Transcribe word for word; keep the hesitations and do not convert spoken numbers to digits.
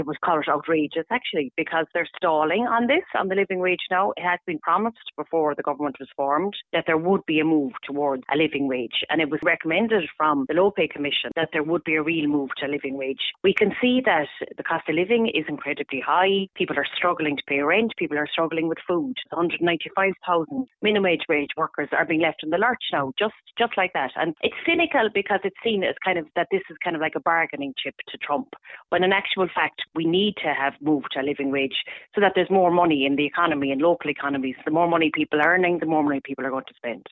It was called outrageous, actually, because they're stalling on this, on the living wage now. It has been promised before the government was formed that there would be a move towards a living wage. And it was recommended from the Low Pay Commission that there would be a real move to a living wage. We can see that the cost of living is incredibly high. People are struggling to pay rent. People are struggling with food. one hundred ninety-five thousand minimum wage wage workers are being left in the lurch now, just, just like that. And it's cynical because it's seen as kind of that this is kind of like a bargaining chip to Trump, when in actual fact, we need to have moved to a living wage so that there's more money in the economy and local economies. The more money people are earning, the more money people are going to spend.